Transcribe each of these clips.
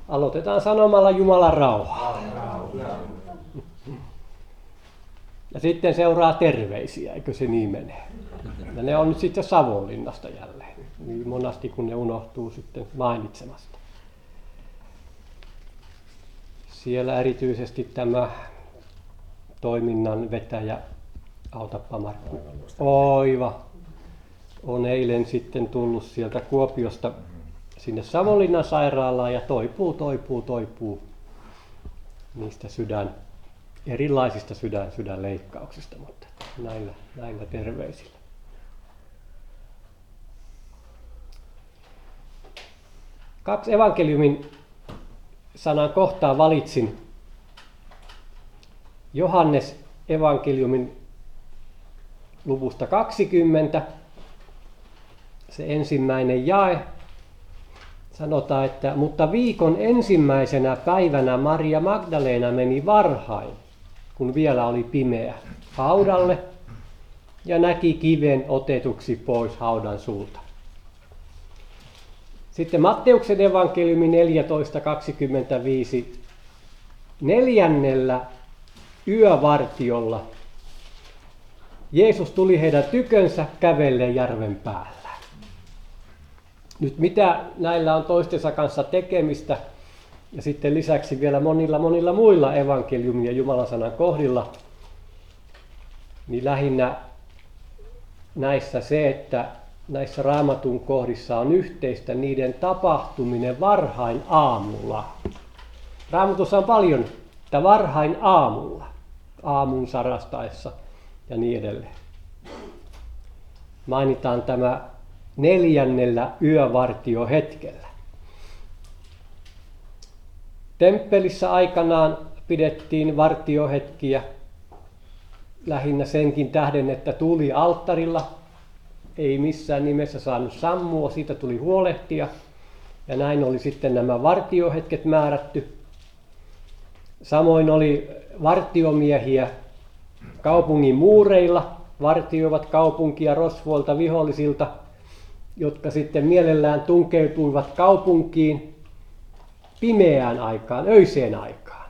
Aloitetaan sanomalla Jumalan rauhaa. Ja sitten seuraa terveisiä, eikö se niin mene? Ja ne on nyt sitten Savonlinnasta jälleen. Niin monasti kun ne unohtuu sitten mainitsemasta. Siellä erityisesti tämä toiminnan vetäjä, autappa Markku, Oiva, on eilen sitten tullut sieltä Kuopiosta sinne Savonlinnan sairaalaan ja toipuu niistä erilaisista sydänleikkauksista, mutta näillä terveisillä. Kaksi evankeliumin sanan kohtaa valitsin. Johannes evankeliumin luvusta 20, se ensimmäinen jae. Sanotaan, että mutta viikon ensimmäisenä päivänä Maria Magdalena meni varhain, kun vielä oli pimeä, haudalle ja näki kiven otetuksi pois haudan suulta. Sitten Matteuksen evankeliumi 14.25. 4. yövartiolla Jeesus tuli heidän tykönsä kävellen järven päällä. Nyt mitä näillä on toistensa kanssa tekemistä ja sitten lisäksi vielä monilla muilla evankeliumin ja Jumalan sanan kohdilla, niin lähinnä näissä se, että näissä Raamatun kohdissa on yhteistä niiden tapahtuminen varhain aamulla. Raamatussa on paljon, että varhain aamulla, aamun sarastaessa ja niin edelleen. Mainitaan tämä 4. yövartiohetkellä. Temppelissä aikanaan pidettiin vartiohetkiä lähinnä senkin tähden, että tuli alttarilla ei missään nimessä saanut sammua, siitä tuli huolehtia ja näin oli sitten nämä vartiohetket määrätty. Samoin oli vartiomiehiä kaupungin muureilla, vartioivat kaupunkia rosvoilta vihollisilta, jotka sitten mielellään tunkeutuivat kaupunkiin pimeään aikaan, öiseen aikaan.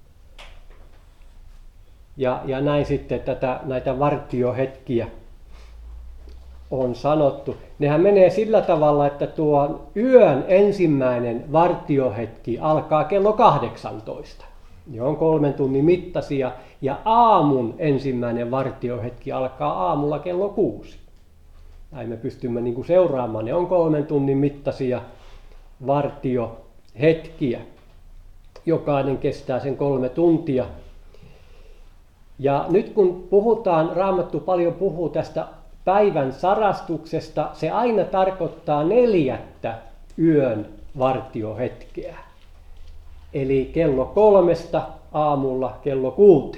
Ja näin sitten näitä vartiohetkiä on sanottu. Nehän menee sillä tavalla, että tuo yön ensimmäinen vartiohetki alkaa kello 18. Ne on 3 tunnin mittaisia ja aamun ensimmäinen vartiohetki alkaa aamulla kello 6. Näin me pystymme niin kuin seuraamaan. Ne on 3 tunnin mittaisia vartiohetkiä. Jokainen kestää sen 3 tuntia. Ja nyt kun Raamattu paljon puhuu tästä päivän sarastuksesta, se aina tarkoittaa 4. yön vartiohetkeä. Eli kello 3 aamulla kello 6.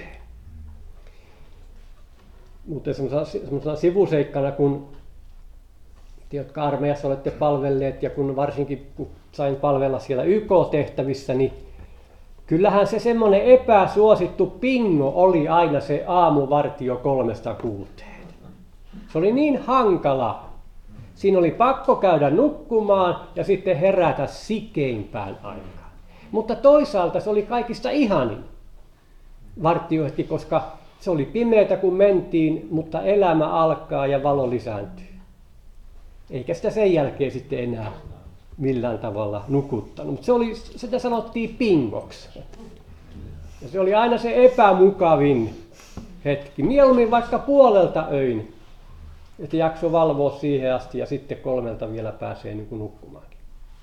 Mutta semmoisena sivuseikkana, kun te, jotka armeijassa olette palvelleet ja varsinkin kun sain palvella siellä YK-tehtävissä, niin kyllähän se semmoinen epäsuosittu pingo oli aina se aamuvartio 3-6. Se oli niin hankala. Siinä oli pakko käydä nukkumaan ja sitten herätä sikeimpään aikaan. Mutta toisaalta se oli kaikista ihanin vartiohetki, koska se oli pimeätä kun mentiin, mutta elämä alkaa ja valo lisääntyy. Eikä sitä sen jälkeen sitten enää millään tavalla nukuttanut. Mutta sitä sanottiin pingoksi. Ja se oli aina se epämukavin hetki. Mieluummin vaikka 2:30 että jakso valvoa siihen asti ja sitten 3 vielä pääsee niin kuin nukkumaankin.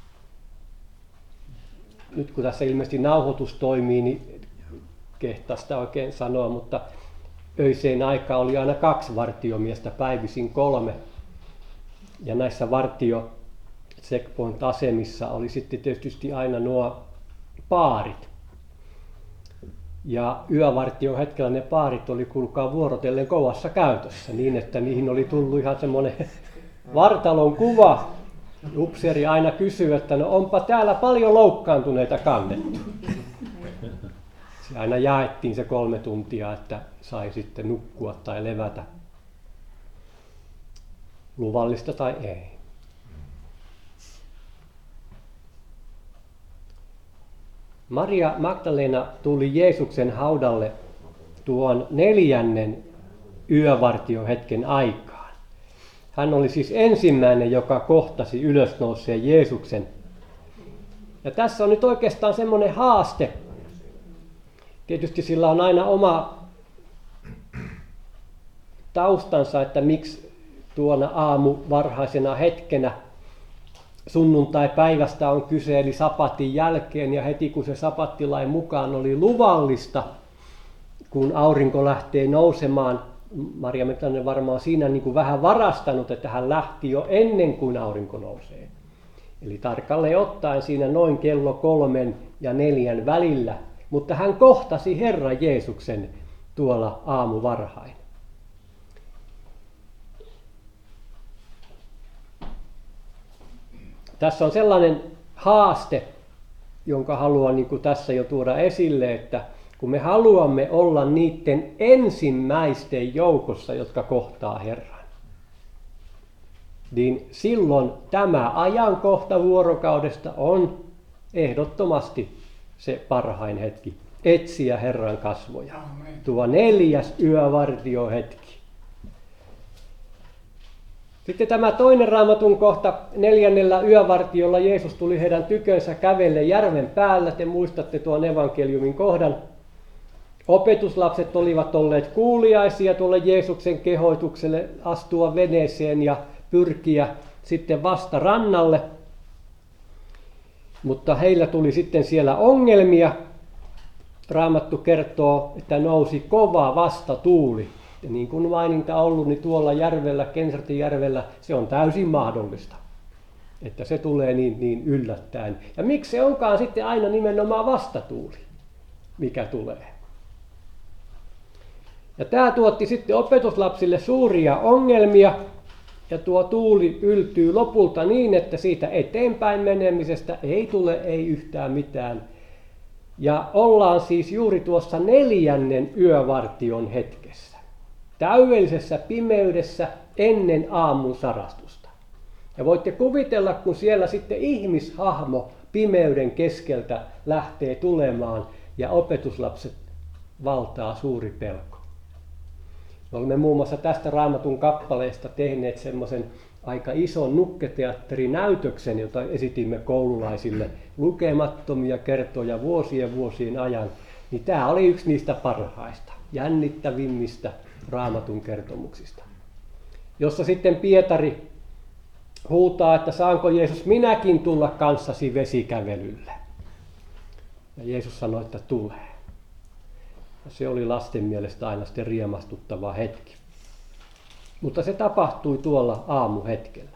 Nyt kun tässä ilmeisesti nauhoitus toimii, niin kehtaa sitä oikein sanoa, mutta öiseen aikaan oli aina 2 vartiomiestä, päivisin 3. Ja näissä checkpoint-asemissa oli sitten tietysti aina nuo paarit. Ja yövartion hetkellä ne paarit oli kuulkaa vuorotellen kovassa käytössä niin, että niihin oli tullut ihan semmoinen vartalon kuva. Upseeri aina kysyy, että no onpa täällä paljon loukkaantuneita kannettu. Se aina jaettiin se 3 tuntia, että sai sitten nukkua tai levätä. Luvallista tai ei. Maria Magdalena tuli Jeesuksen haudalle tuon 4. yövartiohetken aikaan. Hän oli siis ensimmäinen, joka kohtasi ylösnouseen Jeesuksen. Ja tässä on nyt oikeastaan semmoinen haaste. Tietysti sillä on aina oma taustansa, että miksi tuona aamu varhaisena hetkenä sunnuntai-päivästä on kyse, eli sapatin jälkeen, ja heti kun se sapattilain mukaan oli luvallista, kun aurinko lähtee nousemaan, Maria Magdalena varmaan siinä niin kuin vähän varastanut, että hän lähti jo ennen kuin aurinko nousee. Eli tarkalleen ottaen siinä noin kello 3 ja 4 välillä, mutta hän kohtasi Herran Jeesuksen tuolla aamuvarhain. Tässä on sellainen haaste, jonka haluan niin kuin tässä jo tuoda esille, että kun me haluamme olla niiden ensimmäisten joukossa, jotka kohtaa Herran, niin silloin tämä ajankohta vuorokaudesta on ehdottomasti se parhain hetki etsiä Herran kasvoja. Amen. Tuo 4. yövartiohetki. Sitten tämä toinen Raamatun kohta 4. yövartiolla Jeesus tuli heidän tykönsä kävelle järven päällä. Te muistatte tuon evankeliumin kohdan. Opetuslapset olivat olleet kuuliaisia tuolle Jeesuksen kehoitukselle astua veneeseen ja pyrkiä sitten vasta rannalle. Mutta heillä tuli sitten siellä ongelmia. Raamattu kertoo, että nousi kova vastatuuli. Ja niin kuin maininta ollut, niin tuolla järvellä, Kensartin järvellä, se on täysin mahdollista, että se tulee niin yllättäen. Ja miksi se onkaan sitten aina nimenomaan vastatuuli, mikä tulee? Ja tämä tuotti sitten opetuslapsille suuria ongelmia, ja tuo tuuli yltyy lopulta niin, että siitä eteenpäin menemisestä ei tule ei yhtään mitään. Ja ollaan siis juuri tuossa 4. yövartion hetkessä. Täydellisessä pimeydessä ennen aamun sarastusta. Ja voitte kuvitella, kun siellä sitten ihmishahmo pimeyden keskeltä lähtee tulemaan ja opetuslapset valtaa suuri pelko. Me olemme muun muassa tästä Raamatun kappaleesta tehneet semmoisen aika ison nukketeatterinäytöksen, jota esitimme koululaisille lukemattomia kertoja vuosien ajan. Niin tämä oli yksi niistä parhaista, jännittävimmistä Raamatun kertomuksista, jossa sitten Pietari huutaa, että saanko Jeesus minäkin tulla kanssasi vesikävelylle. Ja Jeesus sanoi, että tulee. Ja se oli lasten mielestä aina sitten riemastuttava hetki. Mutta se tapahtui tuolla aamuhetkellä.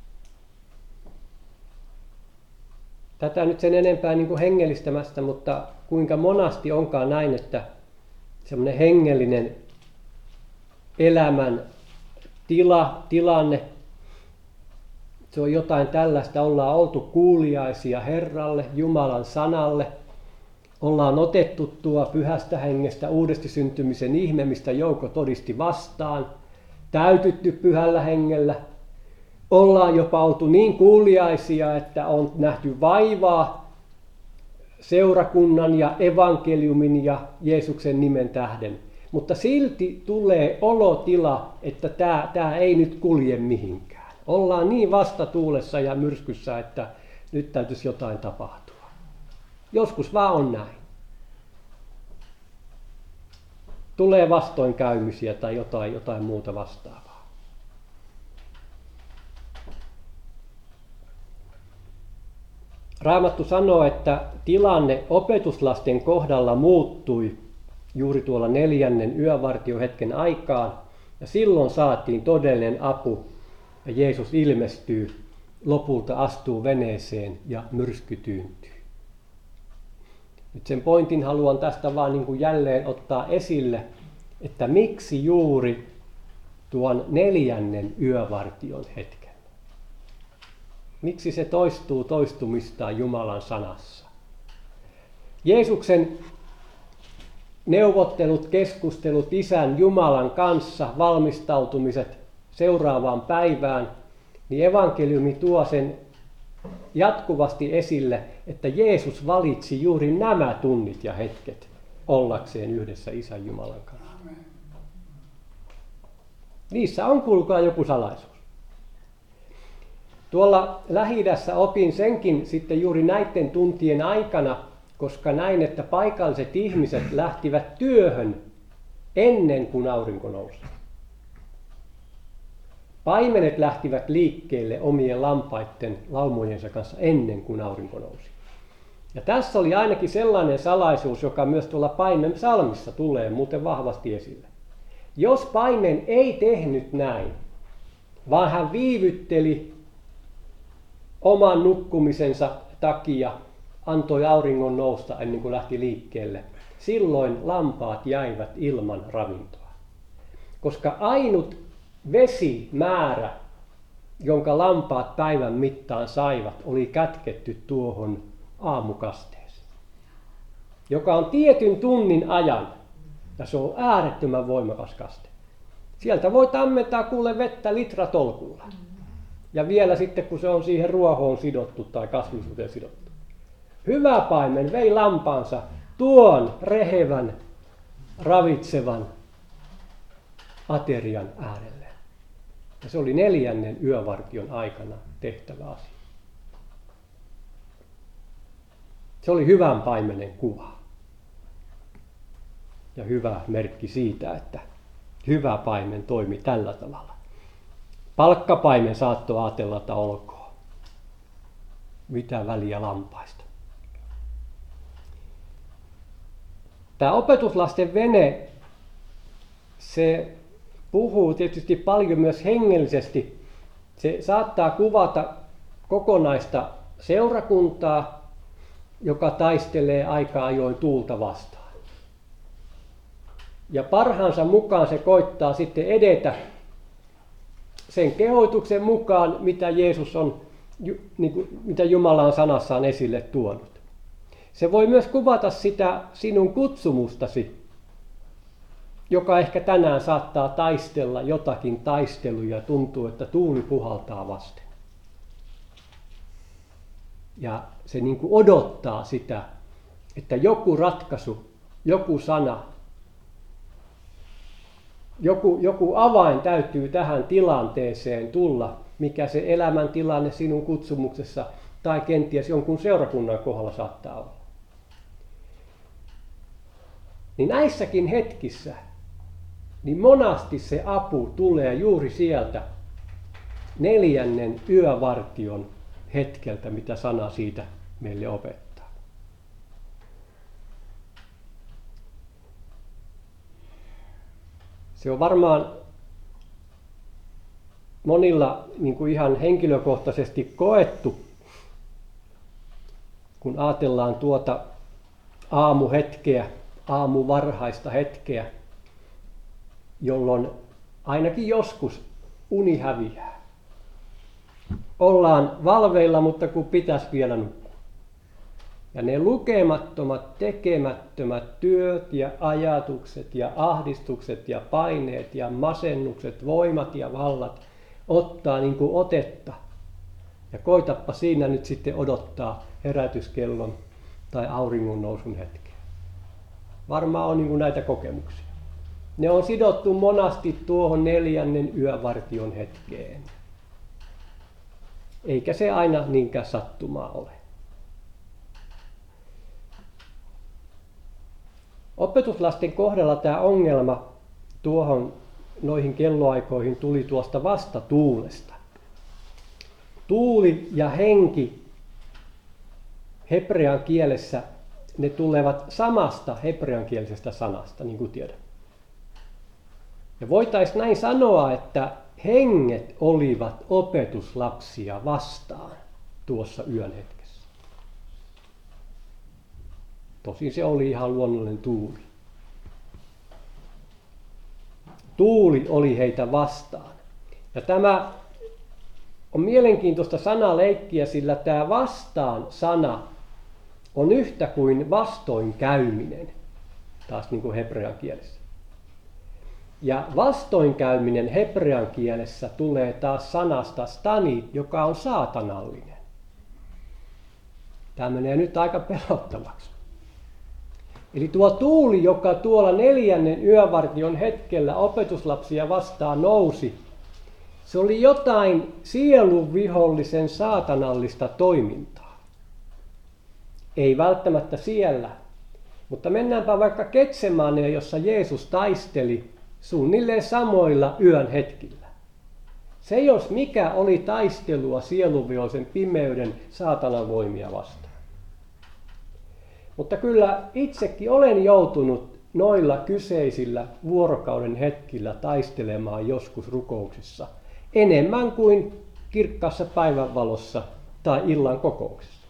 Tätä nyt sen enempää niin kuin hengellistämästä, mutta kuinka monasti onkaan näin, että semmoinen hengellinen elämän tilanne, se on jotain tällaista, ollaan oltu kuuliaisia Herralle, Jumalan sanalle, ollaan otettu tuo pyhästä hengestä uudesti syntymisen ihme, mistä Jouko todisti vastaan, täytytty pyhällä hengellä, ollaan jopa oltu niin kuuliaisia, että on nähty vaivaa seurakunnan ja evankeliumin ja Jeesuksen nimen tähden. Mutta silti tulee olotila, että tämä ei nyt kulje mihinkään. Ollaan niin vastatuulessa ja myrskyssä, että nyt täytyisi jotain tapahtua. Joskus vaan on näin. Tulee vastoinkäymisiä tai jotain muuta vastaavaa. Raamattu sanoo, että tilanne opetuslasten kohdalla muuttui juuri tuolla 4. yövartiohetken aikaan, ja silloin saatiin todellinen apu, ja Jeesus ilmestyy, lopulta astuu veneeseen ja myrsky tyyntyy. Nyt sen pointin haluan tästä vaan niin kuin jälleen ottaa esille, että miksi juuri tuon 4. yövartion hetken. Miksi se toistuu toistumistaan Jumalan sanassa? Jeesuksen neuvottelut, keskustelut Isän Jumalan kanssa, valmistautumiset seuraavaan päivään, niin evankeliumi tuo sen jatkuvasti esille, että Jeesus valitsi juuri nämä tunnit ja hetket ollakseen yhdessä Isän Jumalan kanssa. Niissä on kuulkaa joku salaisuus. Tuolla Lähi-idässä opin senkin sitten juuri näiden tuntien aikana, koska näin, että paikalliset ihmiset lähtivät työhön ennen kuin aurinko nousi. Paimenet lähtivät liikkeelle omien lampaiden laumojensa kanssa ennen kuin aurinko nousi. Ja tässä oli ainakin sellainen salaisuus, joka myös tuolla Paimen psalmissa tulee muuten vahvasti esille. Jos paimen ei tehnyt näin, vaan hän viivytteli oman nukkumisensa takia, antoi auringon nousta ennen kuin lähti liikkeelle, silloin lampaat jäivät ilman ravintoa. Koska ainut vesimäärä, jonka lampaat päivän mittaan saivat, oli kätketty tuohon aamukasteeseen, joka on tietyn tunnin ajan, ja se on äärettömän voimakas kaste. Sieltä voi tammentaa kuule vettä litratolkulla. Ja vielä sitten, kun se on siihen ruohoon sidottu tai kasvillisuuteen sidottu. Hyvä paimen vei lampaansa tuon rehevän, ravitsevan aterian äärelle. Ja se oli 4. yövartion aikana tehtävä asia. Se oli hyvän paimenen kuva. Ja hyvä merkki siitä, että hyvä paimen toimi tällä tavalla. Palkkapaimen saattoi ajatella, että olkoon. Mitä väliä lampaista. Tämä opetuslasten vene, se puhuu tietysti paljon myös hengellisesti. Se saattaa kuvata kokonaista seurakuntaa, joka taistelee aika ajoin tuulta vastaan. Ja parhaansa mukaan se koittaa sitten edetä sen kehoituksen mukaan, mitä Jeesus on, mitä Jumala on sanassaan esille tuonut. Se voi myös kuvata sitä sinun kutsumustasi, joka ehkä tänään saattaa taistella jotakin taisteluja, tuntuu, että tuuli puhaltaa vasten. Ja se niin kuin odottaa sitä, että joku ratkaisu, joku sana, joku avain täytyy tähän tilanteeseen tulla, mikä se elämäntilanne sinun kutsumuksessa tai kenties jonkun seurakunnan kohdalla saattaa olla. Niin näissäkin hetkissä, niin monasti se apu tulee juuri sieltä 4. yövartion hetkeltä, mitä sana siitä meille opettaa. Se on varmaan monilla niin kuin ihan henkilökohtaisesti koettu, kun ajatellaan tuota aamuhetkeä, aamuvarhaista hetkeä, jolloin ainakin joskus uni häviää. Ollaan valveilla, mutta kun pitäisi vielä nukkua. Ja ne lukemattomat, tekemättömät työt ja ajatukset ja ahdistukset ja paineet ja masennukset, voimat ja vallat ottaa niin kuin otetta. Ja koitappa siinä nyt sitten odottaa herätyskellon tai auringon nousun hetkeä. Varmaan on niin kuin näitä kokemuksia. Ne on sidottu monasti tuohon 4. yövartion hetkeen. Eikä se aina niinkään sattumaa ole. Opetuslasten kohdalla tämä ongelma noihin kelloaikoihin tuli tuosta vastatuulesta. Tuuli ja henki hebrean kielessä, ne tulevat samasta hebreankielisestä sanasta, niin kuin tiedämme. Ja voitaisiin näin sanoa, että henget olivat opetuslapsia vastaan tuossa yön hetkessä. Tosin se oli ihan luonnollinen tuuli. Tuuli oli heitä vastaan. Ja tämä on mielenkiintoista sanaleikkiä, sillä tämä vastaan sana on yhtä kuin vastoinkäyminen, taas niin kuin hebrean kielessä. Ja vastoinkäyminen hebrean kielessä tulee taas sanasta stani, joka on saatanallinen. Tämä menee nyt aika pelottavaksi. Eli tuo tuuli, joka tuolla 4. yövartion hetkellä opetuslapsia vastaan nousi, se oli jotain sielun vihollisen saatanallista toimintaa. Ei välttämättä siellä, mutta mennäänpä vaikka Getsemaneen, jossa Jeesus taisteli suunnilleen samoilla yön hetkillä. Se jos mikä oli taistelua sielunvihollisen pimeyden saatanan voimia vastaan. Mutta kyllä itsekin olen joutunut noilla kyseisillä vuorokauden hetkillä taistelemaan joskus rukouksissa enemmän kuin kirkkaassa päivänvalossa tai illan kokouksessa.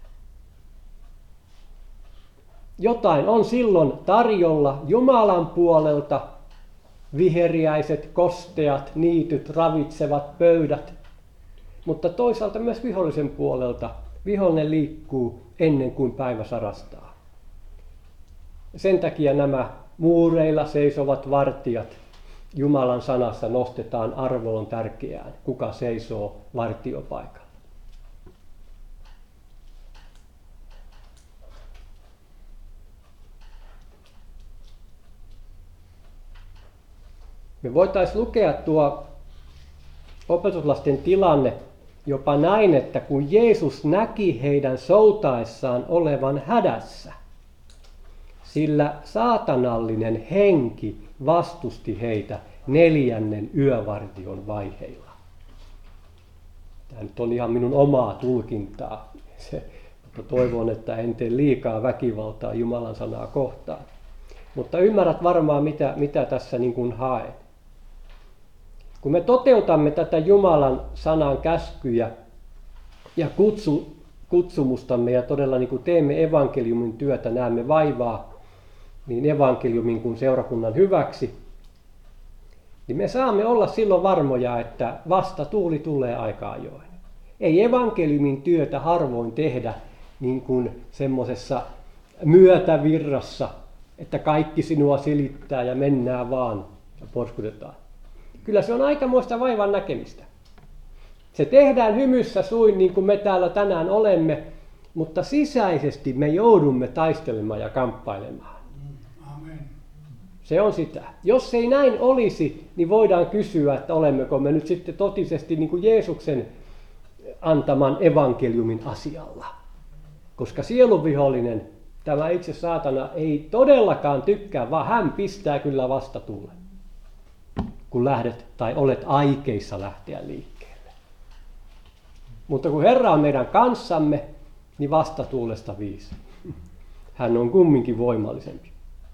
Jotain on silloin tarjolla Jumalan puolelta, viheriäiset, kosteat, niityt, ravitsevat pöydät, mutta toisaalta myös vihollisen puolelta. Vihollinen liikkuu ennen kuin päivä sarastaa. Sen takia nämä muureilla seisovat vartijat Jumalan sanassa nostetaan arvoon tärkeään, kuka seisoo vartiopaikalla. Me voitaisiin lukea tuo opetuslasten tilanne jopa näin, että kun Jeesus näki heidän soutaessaan olevan hädässä, sillä saatanallinen henki vastusti heitä 4. yövartion vaiheilla. Tämä nyt on ihan minun omaa tulkintaa, mutta toivon, että en tee liikaa väkivaltaa Jumalan sanaa kohtaan. Mutta ymmärrät varmaan, mitä tässä niin kuin haen. Kun me toteutamme tätä Jumalan sanan käskyjä ja kutsumustamme ja todella niin kuin teemme evankeliumin työtä, näemme vaivaa niin evankeliumin kuin seurakunnan hyväksi, niin me saamme olla silloin varmoja, että vastatuuli tulee aika ajoin. Ei evankeliumin työtä harvoin tehdä niin kuin semmoisessa myötävirrassa, että kaikki sinua silittää ja mennään vaan ja porskutetaan. Kyllä se on aikamoista vaivan näkemistä. Se tehdään hymyssä suin niin kuin me täällä tänään olemme, mutta sisäisesti me joudumme taistelemaan ja kamppailemaan. Amen. Se on sitä. Jos ei näin olisi, niin voidaan kysyä, että olemmeko me nyt sitten totisesti niin kuin Jeesuksen antaman evankeliumin asialla. Koska sielunvihollinen, tämä itse saatana, ei todellakaan tykkää, vaan hän pistää kyllä vastatuulen, kun lähdet tai olet aikeissa lähteä liikkeelle. Mutta kun Herra on meidän kanssamme, niin vastatuulesta viisi. Hän on kumminkin voimallisempi.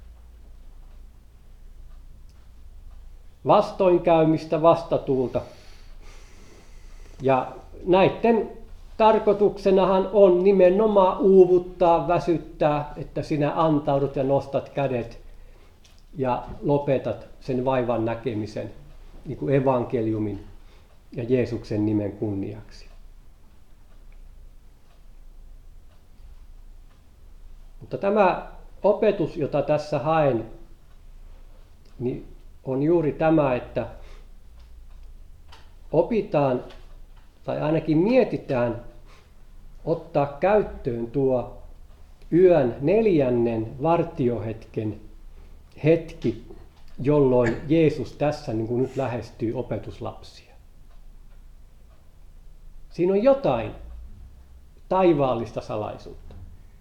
Vastoinkäymistä, vastatuulta. Ja näiden tarkoituksenahan on nimenomaan uuvuttaa, väsyttää, että sinä antaudut ja nostat kädet ja lopetat sen vaivan näkemisen niin kuin evankeliumin ja Jeesuksen nimen kunniaksi. Mutta tämä opetus, jota tässä haen, niin on juuri tämä, että opitaan tai ainakin mietitään ottaa käyttöön tuo yön 4. vartiohetken hetki, jolloin Jeesus tässä niin kuin nyt lähestyy opetuslapsia. Siinä on jotain taivaallista salaisuutta.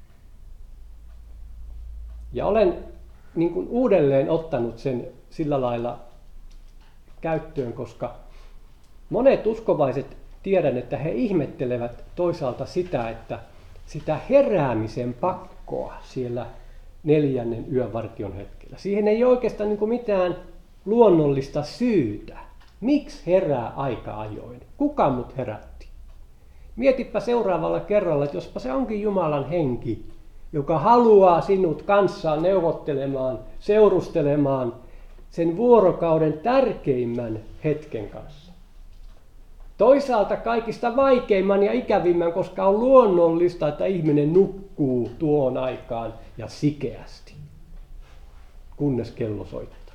Ja olen niin kuin uudelleen ottanut sen sillä lailla käyttöön, koska monet uskovaiset tiedän, että he ihmettelevät toisaalta sitä, että sitä heräämisen pakkoa siellä 4. yövartion hetkellä. Siihen ei oikeastaan niin kuin mitään luonnollista syytä. Miksi herää aika ajoin? Kuka mut herätti? Mietipä seuraavalla kerralla, että jospa se onkin Jumalan henki, joka haluaa sinut kanssaan neuvottelemaan, seurustelemaan sen vuorokauden tärkeimmän hetken kanssa. Toisaalta kaikista vaikeimman ja ikävimmän, koska on luonnollista, että ihminen nukkuu tuon aikaan ja sikeästi, kunnes kello soittaa.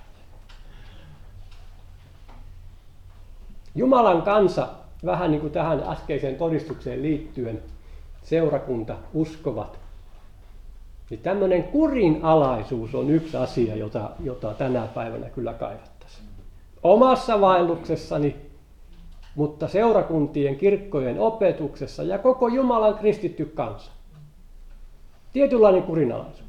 Jumalan kansa, vähän niin kuin tähän äskeiseen todistukseen liittyen, seurakunta, uskovat. Niin tämmöinen kurinalaisuus on yksi asia, jota tänä päivänä kyllä kaivattaisiin. Omassa vaelluksessani, mutta seurakuntien, kirkkojen opetuksessa ja koko Jumalan kristitty kansa. Tietynlainen kurinalaisuus.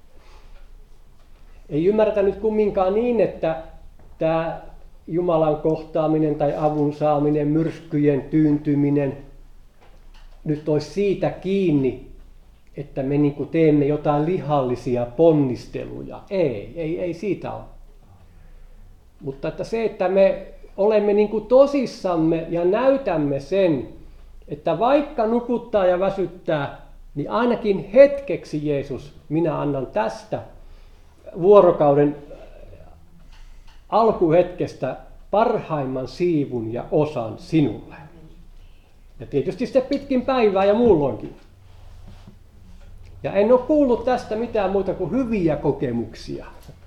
Ei ymmärretä nyt kumminkaan niin, että tämä Jumalan kohtaaminen tai avun saaminen, myrskyjen tyyntyminen nyt olisi siitä kiinni, että me niin kuin teemme jotain lihallisia ponnisteluja. Ei siitä ole. Mutta että se, että me olemme niin kuin tosissamme ja näytämme sen, että vaikka nukuttaa ja väsyttää, niin ainakin hetkeksi Jeesus, minä annan tästä vuorokauden alkuhetkestä parhaimman siivun ja osan sinulle. Ja tietysti sitten pitkin päivää ja muulloinkin. Ja en ole kuullut tästä mitään muuta kuin hyviä kokemuksia.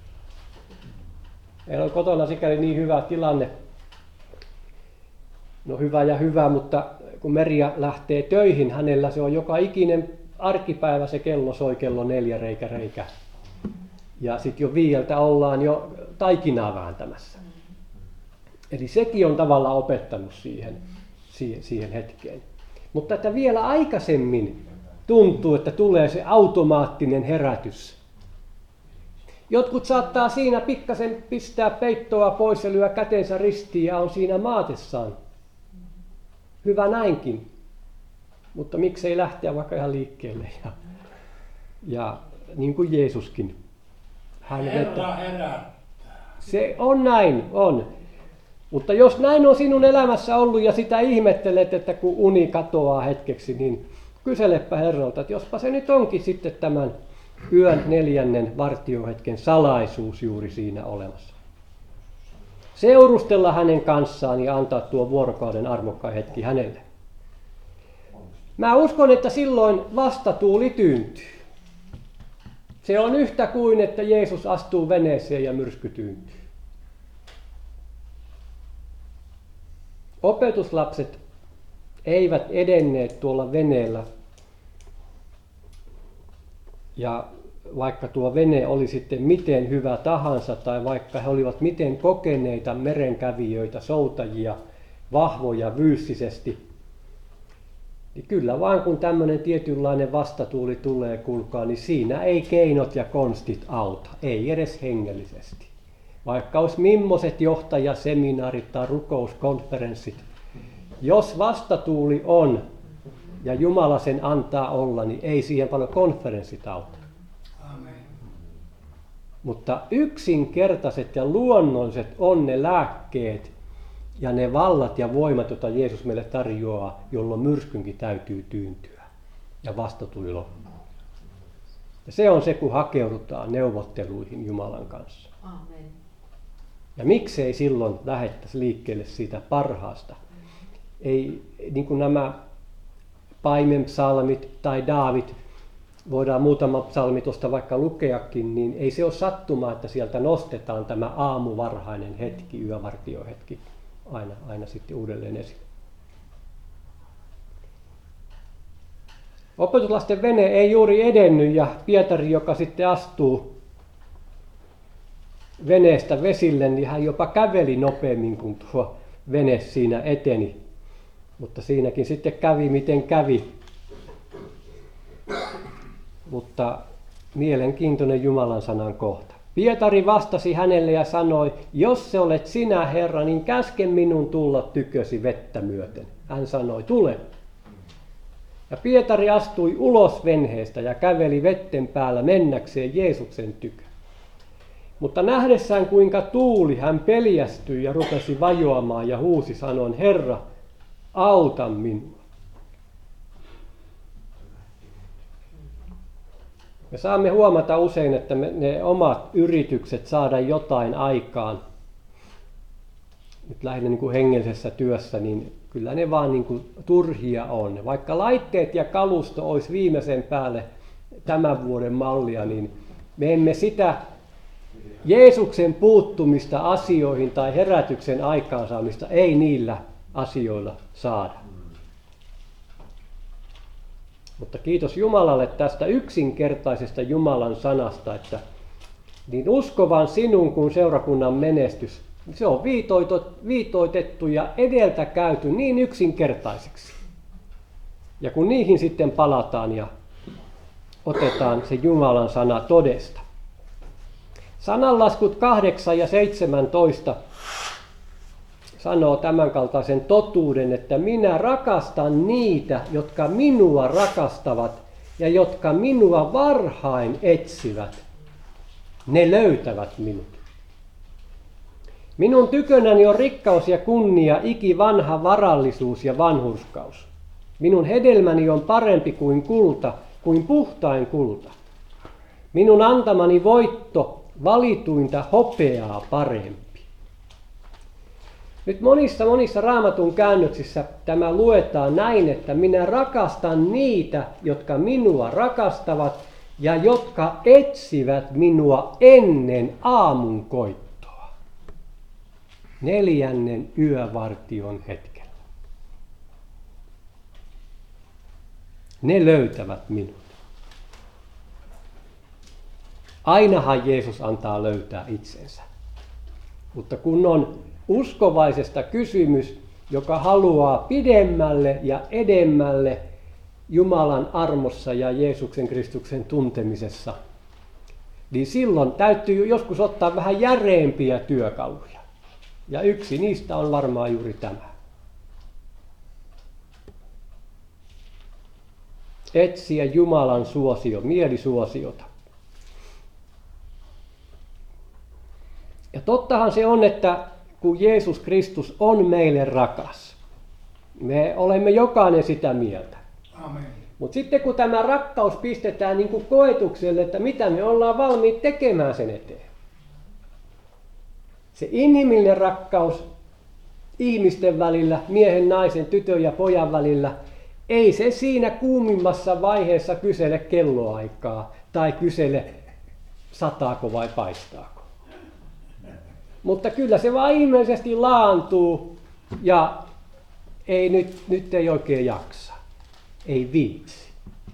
Meillä on kotona sikäli niin hyvä tilanne. No hyvä ja hyvä, mutta kun Merja lähtee töihin, hänellä se on joka ikinen arkipäivä se kello soi kello 4 reikä. Ja sitten jo 5 ollaan jo taikinaa vääntämässä. Eli sekin on tavallaan opettanut siihen hetkeen. Mutta että vielä aikaisemmin tuntuu, että tulee se automaattinen herätys. Jotkut saattaa siinä pikkasen pistää peittoa pois ja lyö kätensä ristiin ja on siinä maatessaan. Hyvä näinkin. Mutta miksei lähteä vaikka ihan liikkeelle. Ja niin kuin Jeesuskin. Herra herättää. Se on näin, on. Mutta jos näin on sinun elämässä ollut ja sitä ihmettelet, että kun uni katoaa hetkeksi, niin kyselepä Herralta, että jospa se nyt onkin sitten tämän yön 4. vartiohetken salaisuus juuri siinä olemassa. Seurustella hänen kanssaan ja antaa tuo vuorokauden armokkain hetki hänelle. Mä uskon, että silloin vastatuuli tyyntyy. Se on yhtä kuin, että Jeesus astuu veneeseen ja myrsky tyyntyy. Opetuslapset eivät edenneet tuolla veneellä. Ja vaikka tuo vene oli sitten miten hyvä tahansa, tai vaikka he olivat miten kokeneita merenkävijöitä, soutajia, vahvoja fyysisesti, niin kyllä vaan kun tämmöinen tietynlainen vastatuuli tulee, kuulkaa, niin siinä ei keinot ja konstit auta, ei edes hengellisesti. Vaikka olisi mimmoset johtajaseminaarit tai rukouskonferenssit, jos vastatuuli on ja Jumala sen antaa olla, niin ei siihen paljon konferenssit auta. Amen. Mutta yksinkertaiset ja luonnolliset on ne lääkkeet ja ne vallat ja voimat, joita Jeesus meille tarjoaa, jolloin myrskynkin täytyy tyyntyä ja vastatuuli loppuu. Ja se on se, kun hakeudutaan neuvotteluihin Jumalan kanssa. Amen. Ja miksei silloin lähettäisi liikkeelle siitä parhaasta? Ei niin kuin nämä paimenpsalmit tai Daavid, voidaan muutama psalmi tuosta vaikka lukeakin, niin ei se ole sattumaa, että sieltä nostetaan tämä aamuvarhainen hetki, yövartiohetki aina sitten uudelleen esille. Opetuslasten vene ei juuri edennyt ja Pietari, joka sitten astuu veneestä vesille, niin hän jopa käveli nopeammin kuin tuo vene siinä eteni. Mutta siinäkin sitten kävi miten kävi. Mutta mielenkiintoinen Jumalan sanan kohta. Pietari vastasi hänelle ja sanoi, jos se olet sinä, Herra, niin käske minun tulla tykösi vettä myöten. Hän sanoi, tule. Ja Pietari astui ulos venheestä ja käveli vetten päällä mennäkseen Jeesuksen tykö. Mutta nähdessään kuinka tuuli, hän peljästyi ja rupesi vajoamaan ja huusi sanoen, Herra, auta minua. Me saamme huomata usein, että ne omat yritykset saada jotain aikaan, nyt lähinnä niin kuin hengellisessä työssä, niin kyllä ne vaan niin kuin turhia on. Vaikka laitteet ja kalusto olisi viimeisen päälle tämän vuoden mallia, niin me emme sitä Jeesuksen puuttumista asioihin tai herätyksen aikaansaamista ei niillä asioilla saada. Mutta kiitos Jumalalle tästä yksinkertaisesta Jumalan sanasta, että niin uskovan sinun kuin seurakunnan menestys, se on viitoitettu ja edeltä käyty niin yksinkertaiseksi. Ja kun niihin sitten palataan ja otetaan se Jumalan sana todesta. Sananlaskut 8 ja 17 sanoo tämänkaltaisen totuuden, että minä rakastan niitä, jotka minua rakastavat ja jotka minua varhain etsivät. Ne löytävät minut. Minun tykönäni on rikkaus ja kunnia, ikivanha varallisuus ja vanhurskaus. Minun hedelmäni on parempi kuin kulta, kuin puhtain kulta. Minun antamani voitto valituinta hopeaa parempi. Nyt monissa Raamatun käännöksissä tämä luetaan näin, että minä rakastan niitä, jotka minua rakastavat ja jotka etsivät minua ennen aamunkoittoa. 4. yövartion hetkellä. Ne löytävät minut. Ainahan Jeesus antaa löytää itsensä. Mutta kun on uskovaisesta kysymys, joka haluaa pidemmälle ja edemmälle Jumalan armossa ja Jeesuksen Kristuksen tuntemisessa, niin silloin täytyy joskus ottaa vähän järeempiä työkaluja. Ja yksi niistä on varmaan juuri tämä. Etsiä Jumalan mielisuosiota. Ja tottahan se on, että kun Jeesus Kristus on meille rakas, me olemme jokainen sitä mieltä. Amen. Mutta sitten kun tämä rakkaus pistetään niin kuin koetukselle, että mitä me ollaan valmiit tekemään sen eteen. Se inhimillinen rakkaus ihmisten välillä, miehen, naisen, tytön ja pojan välillä, ei se siinä kuumimmassa vaiheessa kysele kelloaikaa tai kysele sataako vai paistaako. Mutta kyllä se vaan ilmeisesti laantuu ja nyt ei oikein jaksa. Ei viitsi.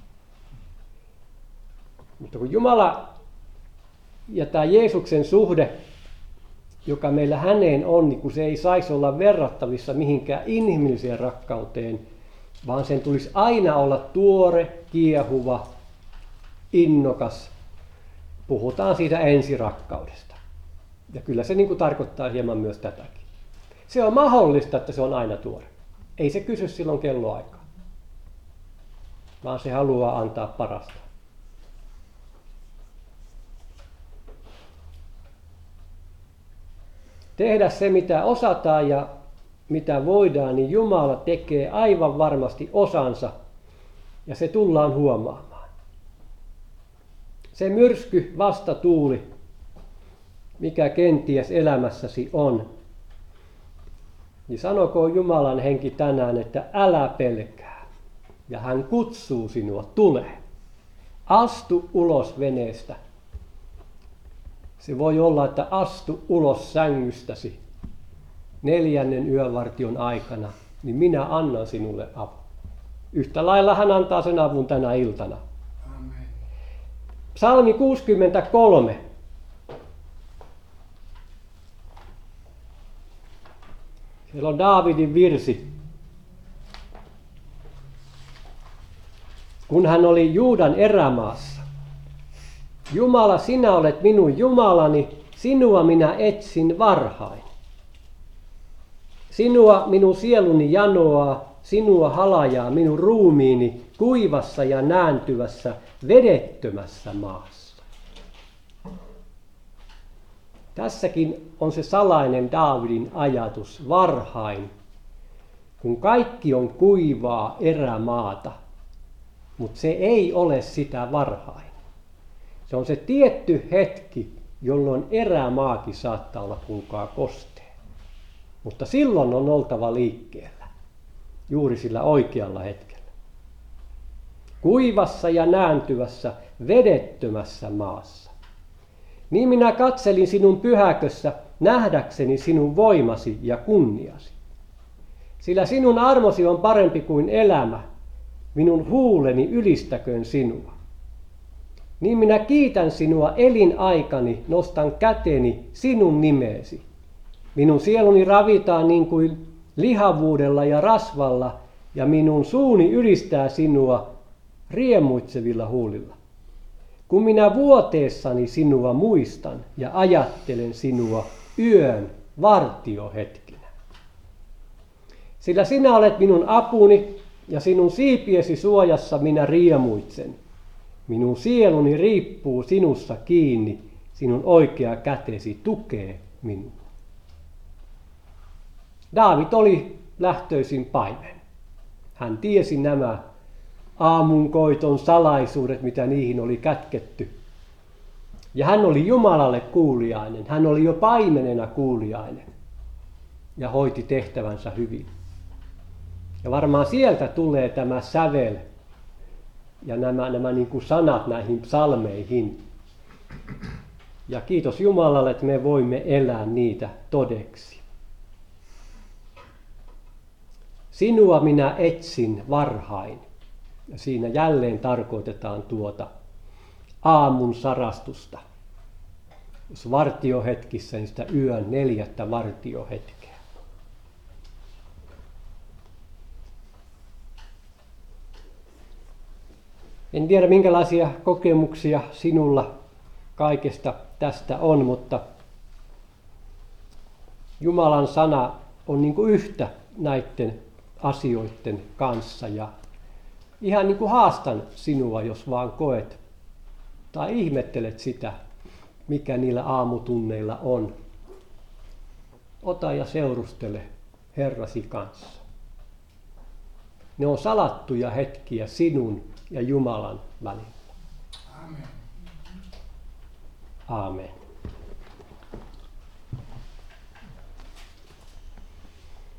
Mutta kun Jumala ja tämä Jeesuksen suhde, joka meillä häneen on, niin kun se ei saisi olla verrattavissa mihinkään inhimilliseen rakkauteen, vaan sen tulisi aina olla tuore, kiehuva, innokas. Puhutaan siitä ensirakkaudesta. Ja kyllä se niin kuin tarkoittaa hieman myös tätäkin. Se on mahdollista, että se on aina tuore. Ei se kysy silloin kelloaikaa, vaan se haluaa antaa parasta. Tehdä se, mitä osataan ja mitä voidaan, niin Jumala tekee aivan varmasti osansa ja se tullaan huomaamaan. Se myrsky, vastatuuli, mikä kenties elämässäsi on, niin sanokoon Jumalan henki tänään, että älä pelkää. Ja hän kutsuu sinua, tule. Astu ulos veneestä. Se voi olla, että astu ulos sängystäsi 4. yövartion aikana, niin minä annan sinulle avun. Yhtä lailla hän antaa sen avun tänä iltana. Amen. Psalmi 63. Siellä on Daavidin virsi. Kun hän oli Juudan erämaassa. Jumala, sinä olet minun Jumalani, sinua minä etsin varhain. Sinua minun sieluni janoaa, sinua halajaa minun ruumiini kuivassa ja nääntyvässä, vedettömässä maassa. Tässäkin on se salainen Daavidin ajatus, varhain, kun kaikki on kuivaa erämaata, mutta se ei ole sitä varhain. Se on se tietty hetki, jolloin erämaakin saattaa olla kuulkaa kostea. Mutta silloin on oltava liikkeellä, juuri sillä oikealla hetkellä. Kuivassa ja nääntyvässä, vedettömässä maassa. Niin minä katselin sinun pyhäkössä, nähdäkseni sinun voimasi ja kunniasi. Sillä sinun armosi on parempi kuin elämä. minun huuleni ylistäköön sinua. Niin minä kiitän sinua elinaikani, nostan käteni sinun nimeesi. Minun sieluni ravitaan niin kuin lihavuudella ja rasvalla, ja minun suuni ylistää sinua riemuitsevilla huulilla. Kun minä vuoteessani sinua muistan ja ajattelen sinua yön vartiohetkinä. Sillä sinä olet minun apuni ja sinun siipiesi suojassa minä riemuitsen. Minun sieluni riippuu sinussa kiinni, sinun oikea kätesi tukee minua. Daavid oli lähtöisin paimen. Hän tiesi nämä aamunkoiton salaisuudet, mitä niihin oli kätketty. Ja hän oli Jumalalle kuuliainen. Hän oli jo paimenena kuuliainen ja hoiti tehtävänsä hyvin. Ja varmaan sieltä tulee tämä sävel ja nämä niin kuin sanat näihin psalmeihin. Ja kiitos Jumalalle, että me voimme elää niitä todeksi. Sinua minä etsin varhain. Ja siinä jälleen tarkoitetaan tuota aamun sarastusta. Jos vartiohetkissä, niin sitä yön 4. vartiohetkeä. En tiedä, minkälaisia kokemuksia sinulla kaikesta tästä on, mutta Jumalan sana on niin kuin yhtä näiden asioiden kanssa. Ja ihan niin kuin haastan sinua, jos vaan koet tai ihmettelet sitä, mikä niillä aamutunneilla on. Ota ja seurustele Herrasi kanssa. Ne on salattuja hetkiä sinun ja Jumalan välillä. Amen. Aamen.